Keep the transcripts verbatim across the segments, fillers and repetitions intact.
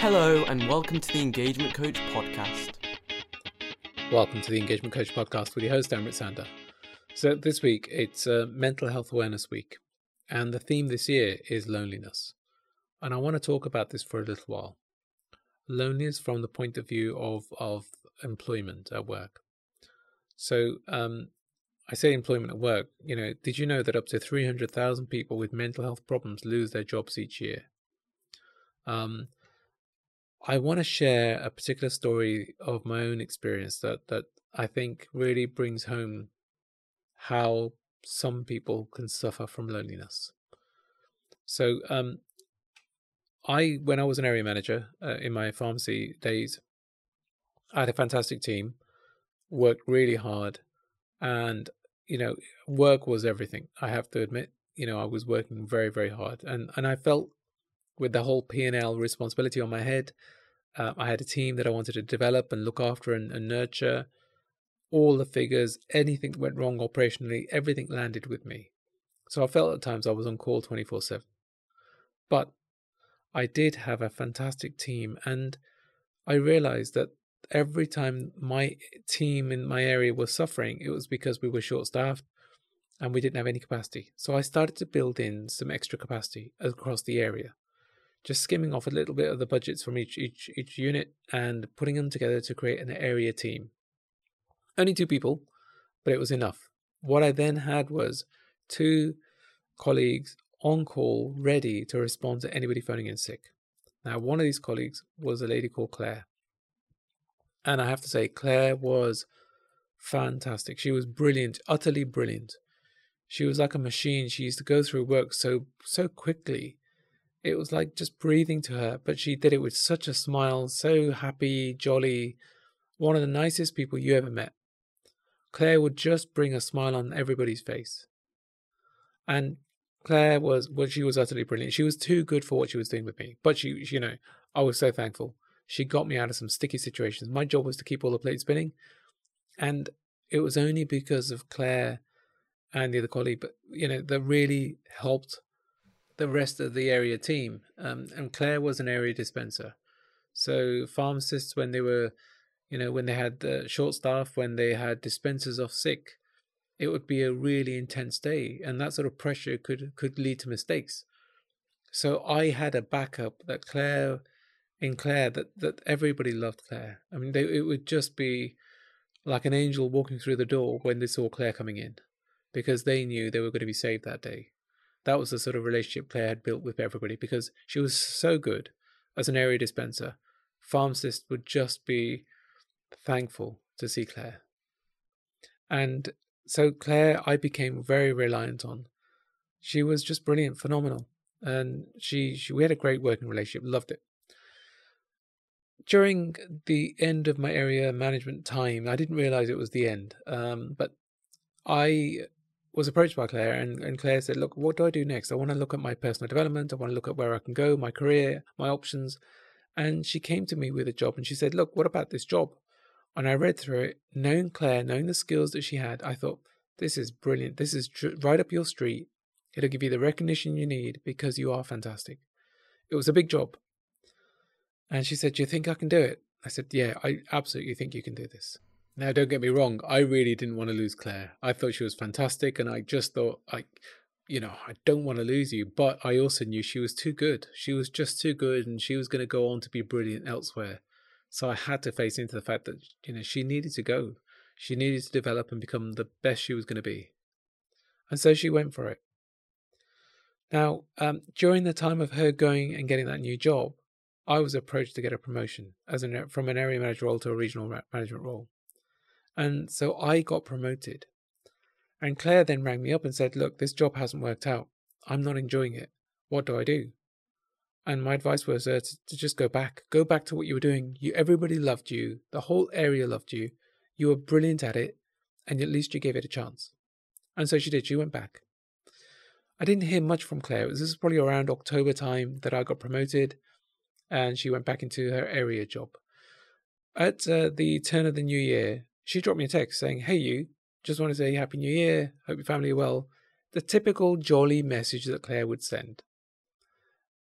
Hello and welcome to the Engagement Coach podcast. Welcome to the Engagement Coach podcast with your host, Amrit Sander. So this week, it's uh, Mental Health Awareness Week, and the theme this year is loneliness. And I want to talk about this for a little while. Loneliness from the point of view of, of employment at work. So um, I say employment at work, you know, did you know that up to three hundred thousand people with mental health problems lose their jobs each year? Um, I want to share a particular story of my own experience that, that I think really brings home how some people can suffer from loneliness. So um, I, when I was an area manager uh, in my pharmacy days, I had a fantastic team, worked really hard, and, you know, work was everything. I have to admit, you know, I was working very, very hard. And, and I felt with the whole P and L responsibility on my head, Uh, I had a team that I wanted to develop and look after and, and nurture. All the figures, anything that went wrong operationally, everything landed with me. So I felt at times I was on call twenty-four seven. But I did have a fantastic team, and I realized that every time my team in my area was suffering, it was because we were short-staffed and we didn't have any capacity. So I started to build in some extra capacity across the area, just skimming off a little bit of the budgets from each each each unit and putting them together to create an area team. Only two people, but it was enough. What I then had was two colleagues on call, ready to respond to anybody phoning in sick. Now, one of these colleagues was a lady called Claire. And I have to say, Claire was fantastic. She was brilliant, utterly brilliant. She was like a machine. She used to go through work so so quickly. It was like just breathing to her, but she did it with such a smile, so happy, jolly, one of the nicest people you ever met. Claire would just bring a smile on everybody's face. And Claire was, well, she was utterly brilliant. She was too good for what she was doing with me. But she, she, you know, I was so thankful. She got me out of some sticky situations. My job was to keep all the plates spinning. And it was only because of Claire and the other colleague, but, you know, that really helped the rest of the area team. Um, and Claire was an area dispenser. So pharmacists, when they were, you know, when they had uh, short staff, when they had dispensers off sick, it would be a really intense day. And that sort of pressure could, could lead to mistakes. So I had a backup that Claire, in Claire, that, that everybody loved Claire. I mean, they, it would just be like an angel walking through the door when they saw Claire coming in, because they knew they were going to be saved that day. That was the sort of relationship Claire had built with everybody, because she was so good as an area dispenser. Pharmacists would just be thankful to see Claire. And so Claire, I became very reliant on. She was just brilliant, phenomenal. And she, she we had a great working relationship, loved it. During the end of my area management time, I didn't realize it was the end, um, but I was approached by Claire, and, and Claire said, look, what do I do next? I want to look at my personal development. I want to look at where I can go, my career, my options. And she came to me with a job, and she said, look, what about this job? And I read through it, knowing Claire, knowing the skills that she had, I thought, this is brilliant. This is tr- right up your street. It'll give you the recognition you need because you are fantastic. It was a big job. And she said, do you think I can do it? I said, yeah, I absolutely think you can do this. Now, don't get me wrong. I really didn't want to lose Claire. I thought she was fantastic. And I just thought, I, you know, I don't want to lose you. But I also knew she was too good. She was just too good. And she was going to go on to be brilliant elsewhere. So I had to face into the fact that, you know, she needed to go. She needed to develop and become the best she was going to be. And so she went for it. Now, um, during the time of her going and getting that new job, I was approached to get a promotion as an, from an area manager role to a regional management role. And so I got promoted. And Claire then rang me up and said, look, this job hasn't worked out. I'm not enjoying it. What do I do? And my advice was uh, to, to just go back. Go back to what you were doing. You, everybody loved you. The whole area loved you. You were brilliant at it. And at least you gave it a chance. And so she did. She went back. I didn't hear much from Claire. It was, this was probably around October time that I got promoted. And she went back into her area job. At uh, the turn of the new year, she dropped me a text saying, hey, you, just want to say Happy New Year. Hope your family are well. The typical jolly message that Claire would send.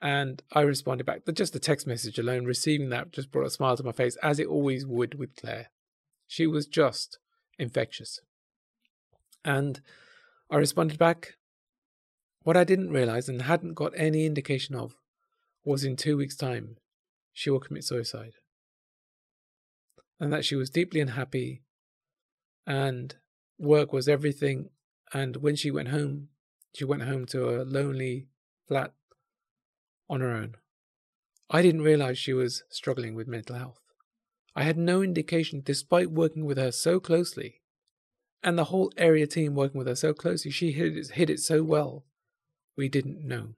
And I responded back. Just the text message alone, receiving that just brought a smile to my face, as it always would with Claire. She was just infectious. And I responded back. What I didn't realize and hadn't got any indication of was in two weeks' time, she will commit suicide. And that she was deeply unhappy and work was everything. And when she went home, she went home to a lonely flat on her own. I didn't realize she was struggling with mental health. I had no indication, despite working with her so closely, and the whole area team working with her so closely, she hid it, hid it so well, we didn't know.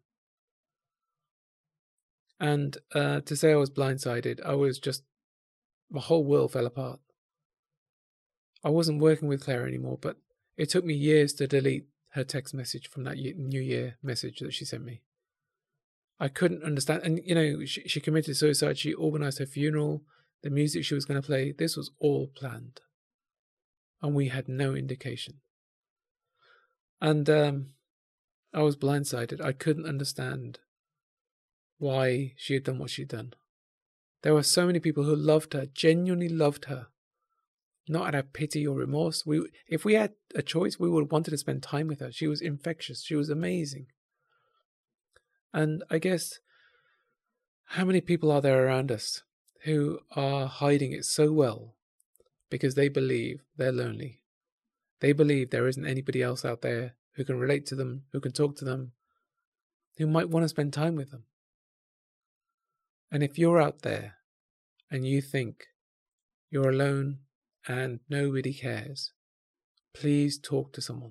And uh, to say I was blindsided, I was just, my whole world fell apart. I wasn't working with Claire anymore, but it took me years to delete her text message from that New Year message that she sent me. I couldn't understand. And, you know, she, she committed suicide. She organized her funeral, the music she was going to play. This was all planned. And we had no indication. And um, I was blindsided. I couldn't understand why she had done what she'd done. There were so many people who loved her, genuinely loved her, not out of pity or remorse. We, if we had a choice, we would have wanted to spend time with her. She was infectious. She was amazing. And I guess, how many people are there around us who are hiding it so well because they believe they're lonely? They believe there isn't anybody else out there who can relate to them, who can talk to them, who might want to spend time with them. And if you're out there and you think you're alone and nobody cares, please talk to someone.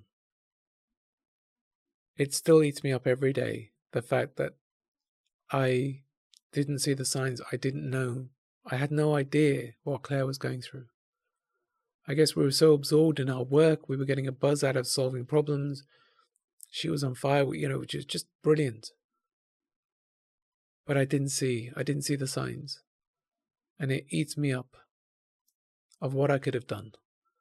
It still eats me up every day, the fact that I didn't see the signs. I didn't know. I had no idea what Claire was going through. I guess we were so absorbed in our work. We were getting a buzz out of solving problems. She was on fire, you know, which is just brilliant. But I didn't see, I didn't see the signs. And it eats me up of what I could have done.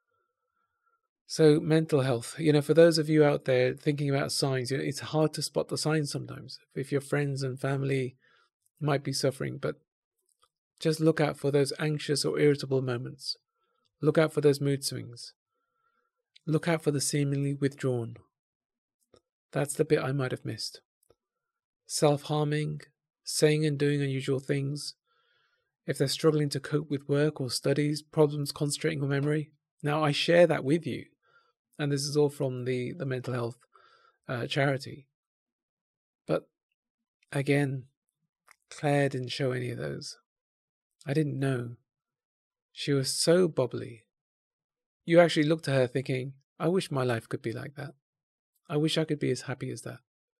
So mental health, you know, for those of you out there thinking about signs, you know, it's hard to spot the signs sometimes. If your friends and family might be suffering, but just look out for those anxious or irritable moments. Look out for those mood swings. Look out for the seemingly withdrawn. That's the bit I might have missed. Self-harming, saying and doing unusual things. If they're struggling to cope with work or studies, problems concentrating on memory. Now, I share that with you. And this is all from the, the mental health uh, charity. But again, Claire didn't show any of those. I didn't know. She was so bubbly. You actually looked at her thinking, I wish my life could be like that. I wish I could be as happy as that.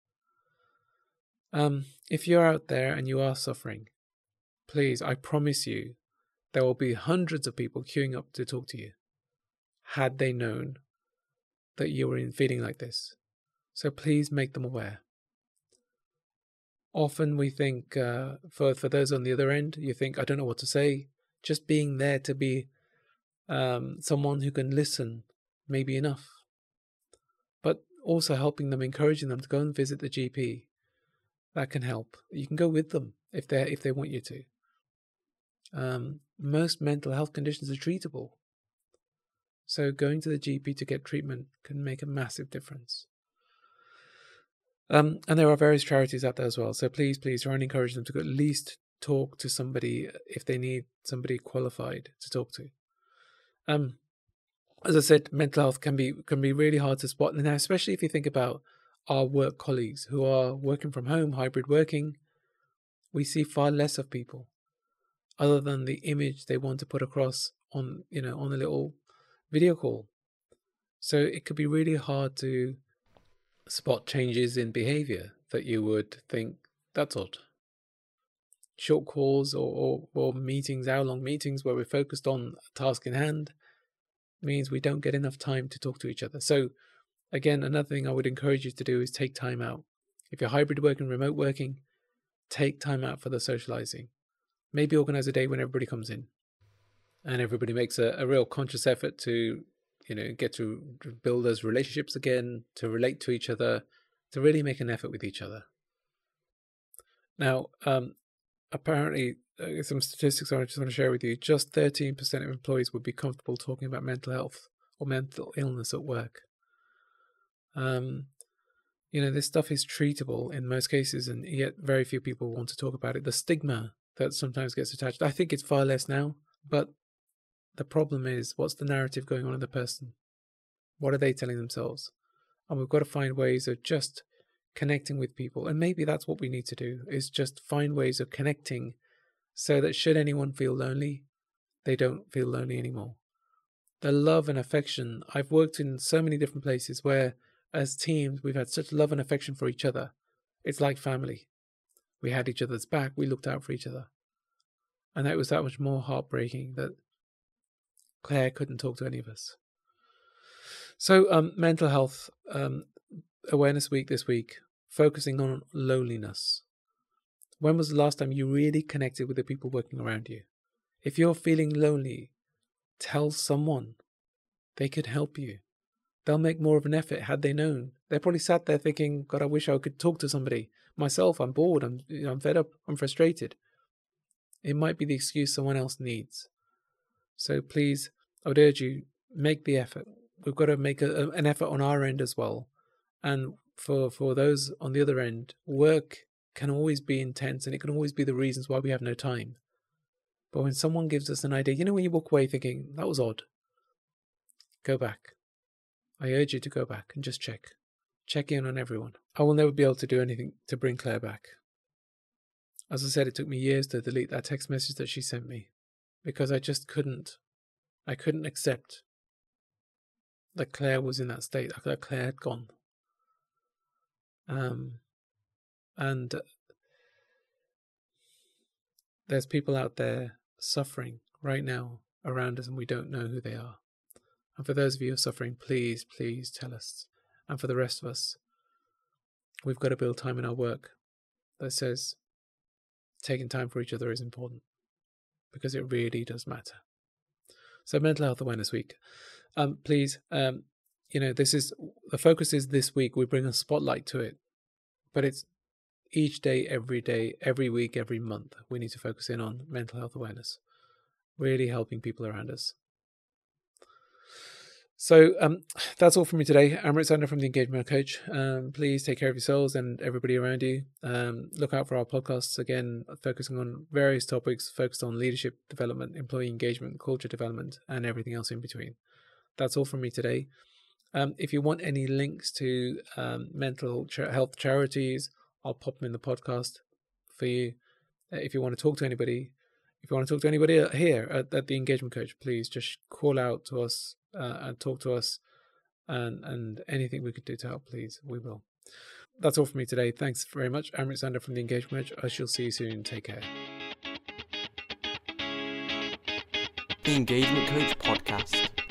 Um, if you're out there and you are suffering, please, I promise you, there will be hundreds of people queuing up to talk to you, had they known that you were in feeling like this. So please make them aware. Often we think, uh, for, for those on the other end, you think, I don't know what to say. Just being there to be um, someone who can listen may be enough. But also helping them, encouraging them to go and visit the G P. That can help. You can go with them if they if they want you to. Um, most mental health conditions are treatable. So going to the G P to get treatment can make a massive difference. Um, and there are various charities out there as well. So please, please try and encourage them to at least talk to somebody if they need somebody qualified to talk to. Um, as I said, mental health can be can be really hard to spot now, especially if you think about our work colleagues who are working from home, hybrid working. We see far less of people, other than the image they want to put across on, you know, on a little video call. So it could be really hard to spot changes in behavior that you would think, that's odd. Short calls or, or, or meetings, hour-long meetings where we're focused on a task in hand means we don't get enough time to talk to each other. So again, another thing I would encourage you to do is take time out. If you're hybrid working, remote working, take time out for the socializing. Maybe organize a day when everybody comes in and everybody makes a, a real conscious effort to, you know, get to build those relationships again, to relate to each other, to really make an effort with each other. Now, um, apparently, uh, some statistics I just want to share with you. Just thirteen percent of employees would be comfortable talking about mental health or mental illness at work. Um, you know, this stuff is treatable in most cases, and yet very few people want to talk about it. The stigma that sometimes gets attached, I think it's far less now, but the problem is, what's the narrative going on in the person? What are they telling themselves? And we've got to find ways of just connecting with people. And maybe that's what we need to do, is just find ways of connecting so that should anyone feel lonely, they don't feel lonely anymore. The love and affection, I've worked in so many different places where as teams, we've had such love and affection for each other. It's like family. We had each other's back. We looked out for each other. And that was that much more heartbreaking that Claire couldn't talk to any of us. So um, mental health um, awareness week this week, focusing on loneliness. When was the last time you really connected with the people working around you? If you're feeling lonely, tell someone. They could help you. They'll make more of an effort had they known. They probably sat there thinking, God, I wish I could talk to somebody. Myself, I'm bored, I'm, you know, I'm fed up, I'm frustrated. It might be the excuse someone else needs. So please, I would urge you, make the effort. We've got to make a, an effort on our end as well. And for, for those on the other end, work can always be intense and it can always be the reasons why we have no time. But when someone gives us an idea, you know when you walk away thinking, that was odd, go back. I urge you to go back and just check. Check in on everyone. I will never be able to do anything to bring Claire back. As I said, it took me years to delete that text message that she sent me because I just couldn't. I couldn't accept that Claire was in that state, that Claire had gone. Um, and there's people out there suffering right now around us and we don't know who they are. And for those of you who are suffering, please, please tell us. And for the rest of us, we've got to build time in our work that says taking time for each other is important because it really does matter. So Mental Health Awareness Week. Um, please, um, you know, this is, the focus is this week. We bring a spotlight to it, but it's each day, every day, every week, every month. We need to focus in on mental health awareness, really helping people around us. So um, that's all from me today. Amrit Sandhu from the Engagement Coach. Um, please take care of yourselves and everybody around you. Um, look out for our podcasts, again, focusing on various topics, focused on leadership development, employee engagement, culture development, and everything else in between. That's all from me today. Um, if you want any links to um, mental ch- health charities, I'll pop them in the podcast for you. Uh, if you want to talk to anybody, if you want to talk to anybody here at, at the Engagement Coach, please just call out to us uh, and talk to us, and, and anything we could do to help, please, we will. That's all from me today. Thanks very much. Amrit Sandhu from the Engagement Coach. I shall see you soon. Take care. The Engagement Coach Podcast.